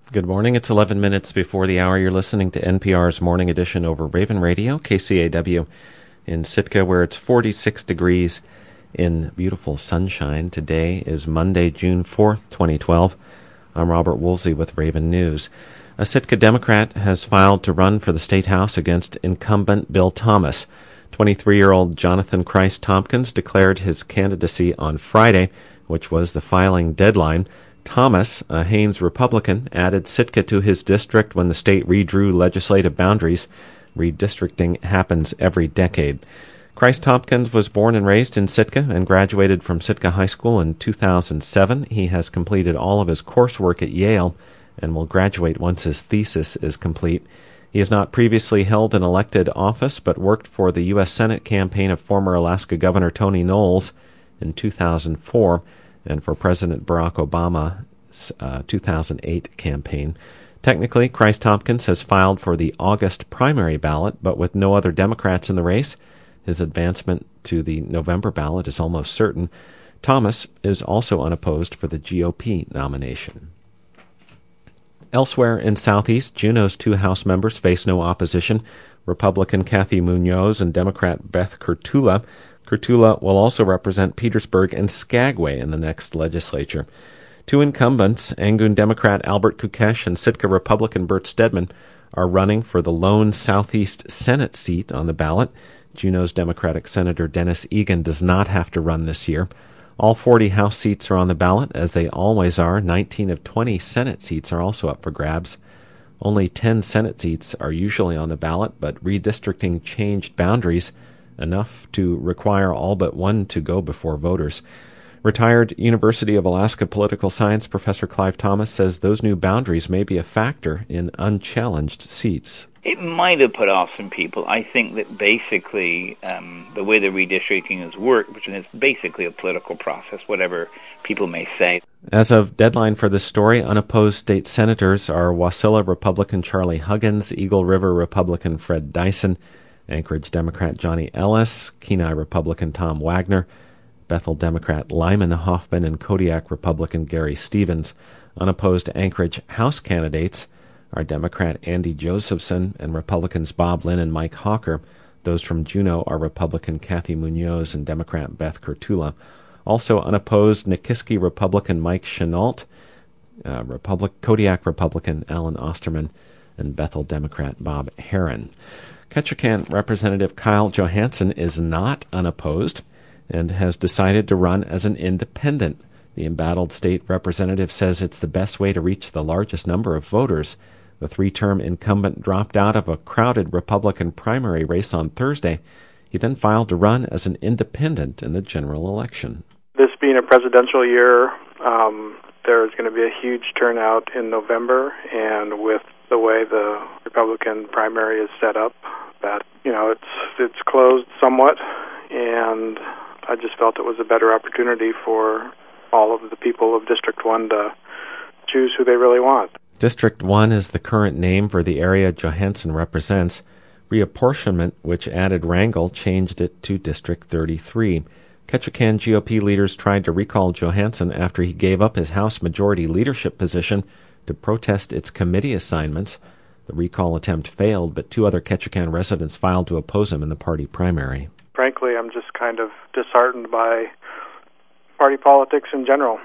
Good morning. It's 11 minutes before the hour. You're listening to NPR's Morning Edition over Raven Radio, KCAW, in Sitka, where it's 46 degrees in beautiful sunshine. Today is Monday, June 4th, 2012. I'm Robert Woolsey with Raven News. A Sitka Democrat has filed to run for the State House against incumbent Bill Thomas. 23-year-old Jonathan Christ Tompkins declared his candidacy on Friday, which was the filing deadline. Thomas, a Haines Republican, added Sitka to his district when the state redrew legislative boundaries. Redistricting happens every decade. Christ Tompkins was born and raised in Sitka and graduated from Sitka High School in 2007. He has completed all of his coursework at Yale and will graduate once his thesis is complete. He has not previously held an elected office, but worked for the U.S. Senate campaign of former Alaska Governor Tony Knowles in 2004 and for President Barack Obama's 2008 campaign. Technically, Christ Tompkins has filed for the August primary ballot, but with no other Democrats in the race, his advancement to the November ballot is almost certain. Thomas is also unopposed for the GOP nomination. Elsewhere in Southeast, Juneau's two House members face no opposition, Republican Cathy Munoz and Democrat Beth Kurtula. Kurtula will also represent Petersburg and Skagway in the next legislature. Two incumbents, Angoon Democrat Albert Kukesh and Sitka Republican Bert Stedman, are running for the lone Southeast Senate seat on the ballot. Juneau's Democratic Senator Dennis Egan does not have to run this year. All 40 House seats are on the ballot, as they always are. 19 of 20 Senate seats are also up for grabs. Only 10 Senate seats are usually on the ballot, but redistricting changed boundaries enough to require all but one to go before voters. Retired University of Alaska political science professor Clive Thomas says those new boundaries may be a factor in unchallenged seats. It might have put off some people. I think that basically the way the redistricting has worked, which is basically a political process, whatever people may say. As of deadline for this story, unopposed state senators are Wasilla Republican Charlie Huggins, Eagle River Republican Fred Dyson, Anchorage Democrat Johnny Ellis, Kenai Republican Tom Wagner, Bethel Democrat Lyman Hoffman, and Kodiak Republican Gary Stevens. Unopposed Anchorage House candidates are Democrat Andy Josephson and Republicans Bob Lynn and Mike Hawker. Those from Juneau are Republican Cathy Munoz and Democrat Beth Kurtula. Also unopposed Nikiski Republican Mike Chenault, Kodiak Republican Alan Osterman, and Bethel Democrat Bob Heron. Ketchikan Representative Kyle Johansson is not unopposed and has decided to run as an independent. The embattled state representative says it's the best way to reach the largest number of voters. The three-term incumbent dropped out of a crowded Republican primary race on Thursday. He then filed to run as an independent in the general election. This being a presidential year, there's going to be a huge turnout in November, and with the way the Republican primary is set up, that it's closed somewhat, and I just felt it was a better opportunity for all of the people of District 1 to choose who they really want. District 1 is the current name for the area Johansson represents. Reapportionment, which added Wrangell, changed it to District 33. Ketchikan GOP leaders tried to recall Johansson after he gave up his House Majority Leadership position to protest its committee assignments. The recall attempt failed, but two other Ketchikan residents filed to oppose him in the party primary. Frankly, I'm just kind of disheartened by party politics in general.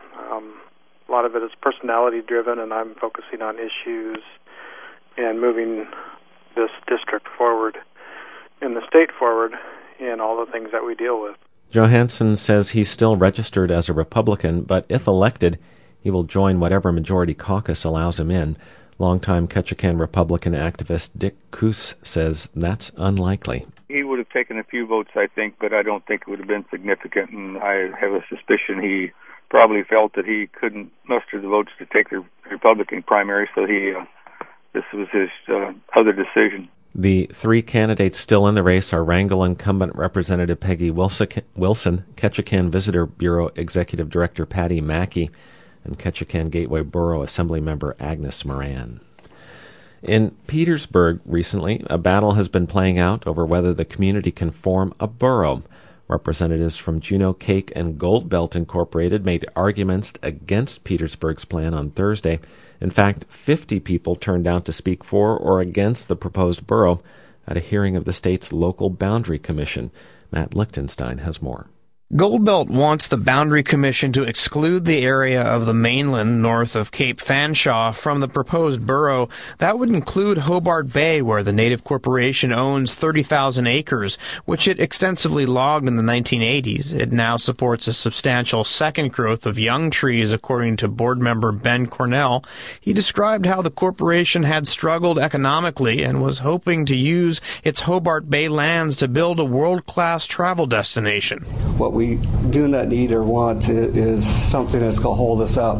A lot of it is personality-driven, and I'm focusing on issues and moving this district forward and the state forward in all the things that we deal with. Johansson says he's still registered as a Republican, but if elected, he will join whatever majority caucus allows him in. Longtime Ketchikan Republican activist Dick Coos says that's unlikely. He would have taken a few votes, I think, but I don't think it would have been significant, and I have a suspicion he probably felt that he couldn't muster the votes to take the Republican primary, so this was his other decision. The three candidates still in the race are Wrangell incumbent Representative Peggy Wilson, Ketchikan Visitor Bureau Executive Director Patty Mackey, and Ketchikan Gateway Borough Assembly Member Agnes Moran. In Petersburg recently, a battle has been playing out over whether the community can form a borough. Representatives from Juneau, Cake, and Gold Belt Incorporated made arguments against Petersburg's plan on Thursday. In fact, 50 people turned out to speak for or against the proposed borough at a hearing of the state's local boundary commission. Matt Lichtenstein has more. Goldbelt wants the Boundary Commission to exclude the area of the mainland north of Cape Fanshawe from the proposed borough. That would include Hobart Bay, where the Native Corporation owns 30,000 acres, which it extensively logged in the 1980s. It now supports a substantial second growth of young trees, according to board member Ben Cornell. He described how the corporation had struggled economically and was hoping to use its Hobart Bay lands to build a world-class travel destination. What we do not need or want is something that's going to hold us up.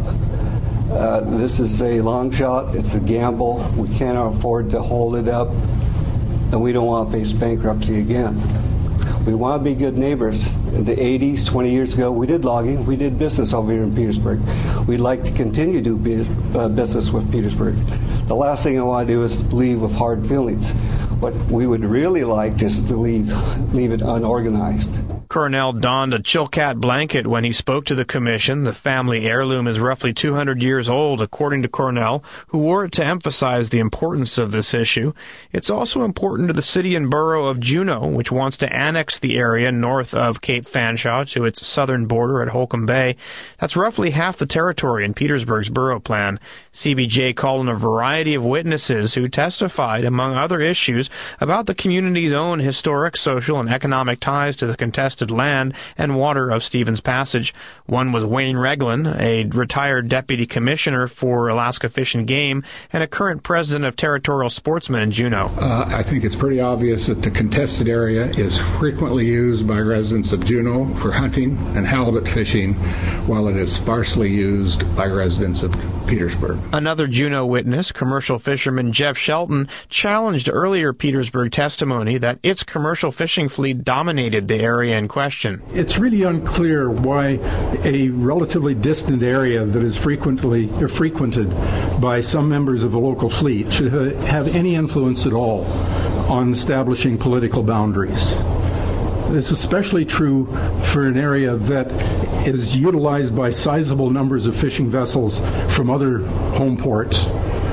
This is a long shot. It's a gamble. We cannot afford to hold it up, and we don't want to face bankruptcy again. We want to be good neighbors. In the 80s, 20 years ago, we did logging. We did business over here in Petersburg. We'd like to continue to do business with Petersburg. The last thing I want to do is leave with hard feelings. What we would really like is to leave it unorganized. Cornell donned a Chilkat blanket when he spoke to the commission. The family heirloom is roughly 200 years old, according to Cornell, who wore it to emphasize the importance of this issue. It's also important to the city and borough of Juneau, which wants to annex the area north of Cape Fanshawe to its southern border at Holcomb Bay. That's roughly half the territory in Petersburg's borough plan. CBJ called on a variety of witnesses who testified, among other issues, about the community's own historic, social, and economic ties to the contested land and water of Stevens Passage. One was Wayne Reglin, a retired deputy commissioner for Alaska Fish and Game and a current president of Territorial Sportsmen in Juneau. I think it's pretty obvious that the contested area is frequently used by residents of Juneau for hunting and halibut fishing, while it is sparsely used by residents of Petersburg. Another Juneau witness, commercial fisherman Jeff Shelton, challenged earlier Petersburg testimony that its commercial fishing fleet dominated the area in question. It's really unclear why a relatively distant area that is frequented by some members of the local fleet should have any influence at all on establishing political boundaries. It's especially true for an area that is utilized by sizable numbers of fishing vessels from other home ports.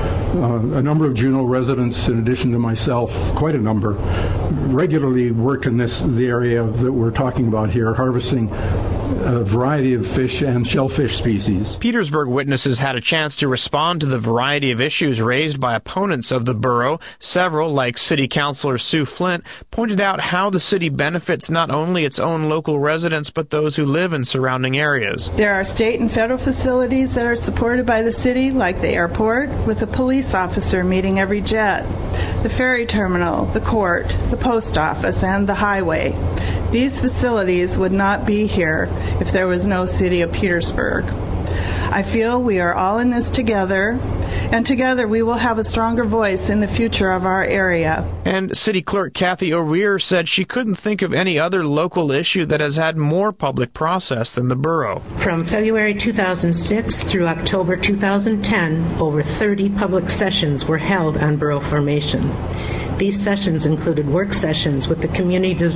A number of Juneau residents, in addition to myself, quite a number, regularly work in the area that we're talking about here, harvesting a variety of fish and shellfish species. Petersburg witnesses had a chance to respond to the variety of issues raised by opponents of the borough. Several, like City Councilor Sue Flint, pointed out how the city benefits not only its own local residents, but those who live in surrounding areas. There are state and federal facilities that are supported by the city, like the airport, with a police officer meeting every jet, the ferry terminal, the court, the post office, and the highway. These facilities would not be here if there was no City of Petersburg. I feel we are all in this together, and together we will have a stronger voice in the future of our area. And City Clerk Kathy O'Rear said she couldn't think of any other local issue that has had more public process than the borough. From February 2006 through October 2010, over 30 public sessions were held on borough formation. These sessions included work sessions with the communities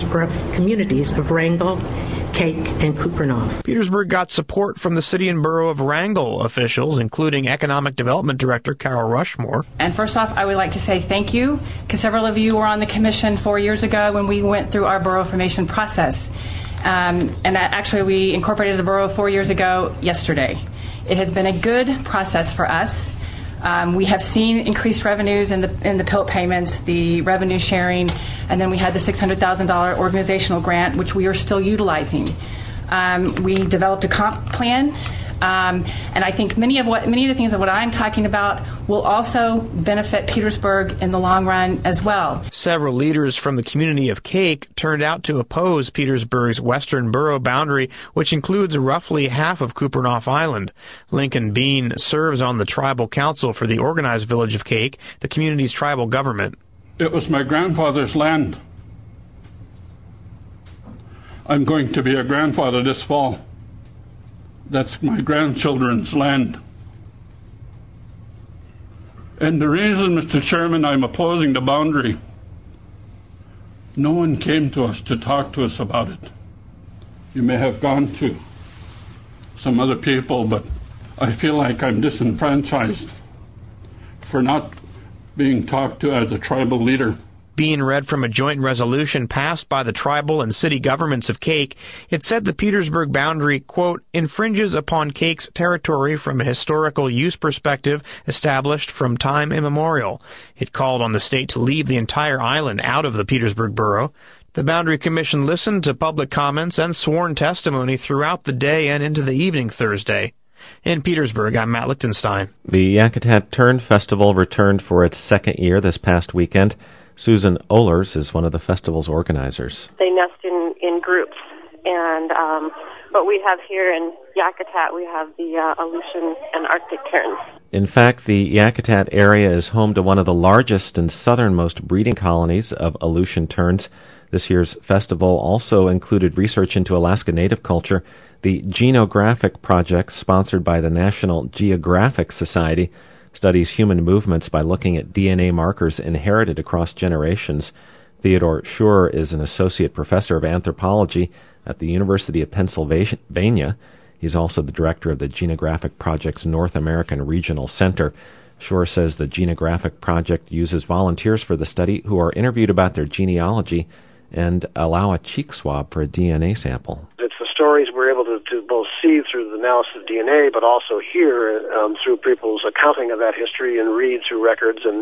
of Wrangell, Cake, and Kupreanof. Petersburg got support from the city and borough of Wrangell officials, including Economic Development Director Carol Rushmore. And first off, I would like to say thank you, because several of you were on the commission 4 years ago when we went through our borough formation process. Actually, we incorporated the borough 4 years ago yesterday. It has been a good process for us. We have seen increased revenues in the PILT payments, the revenue sharing, and then we had the $600,000 organizational grant, which we are still utilizing. We developed a comp plan, and I think many of the things of what I'm talking about will also benefit Petersburg in the long run as well. Several leaders from the community of Cake turned out to oppose Petersburg's western borough boundary, which includes roughly half of Kupreanof Island. Lincoln Bean serves on the tribal council for the organized village of Cake, the community's tribal government. It was my grandfather's land. I'm going to be a grandfather this fall. That's my grandchildren's land. And the reason, Mr. Chairman, I'm opposing the boundary, no one came to us to talk to us about it. you may have gone to some other people, but I feel like I'm disenfranchised for not being talked to as a tribal leader. Being read from a joint resolution passed by the tribal and city governments of Kake, it said the Petersburg boundary, quote, infringes upon Kake's territory from a historical use perspective established from time immemorial. It called on the state to leave the entire island out of the Petersburg borough. The Boundary Commission listened to public comments and sworn testimony throughout the day and into the evening Thursday. In Petersburg, I'm Matt Lichtenstein. The Yakutat Turn Festival returned for its second year this past weekend. Susan Ohlers is one of the festival's organizers. They nest in groups, and what we have here in Yakutat, we have the Aleutian and Arctic terns. In fact, the Yakutat area is home to one of the largest and southernmost breeding colonies of Aleutian terns. This year's festival also included research into Alaska Native culture. The Genographic Project, sponsored by the National Geographic Society, studies human movements by looking at DNA markers inherited across generations. Theodore Schur is an associate professor of anthropology at the University of Pennsylvania. He's also the director of the Genographic Project's North American Regional Center. Schur says the Genographic Project uses volunteers for the study who are interviewed about their genealogy and allow a cheek swab for a DNA sample. It's the stories we're able to both see through the analysis of DNA, but also hear through people's accounting of that history and read through records and,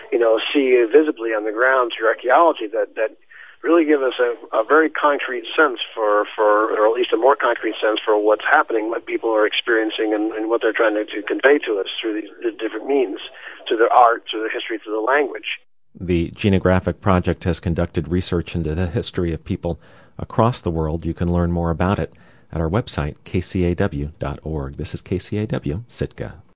see visibly on the ground through archaeology that really give us a very concrete sense or at least a more concrete sense for what's happening, what people are experiencing, and what they're trying to convey to us through these different means, through their art, through their history, through the language. The Genographic Project has conducted research into the history of people across the world. You can learn more about it at our website, kcaw.org. This is KCAW, Sitka.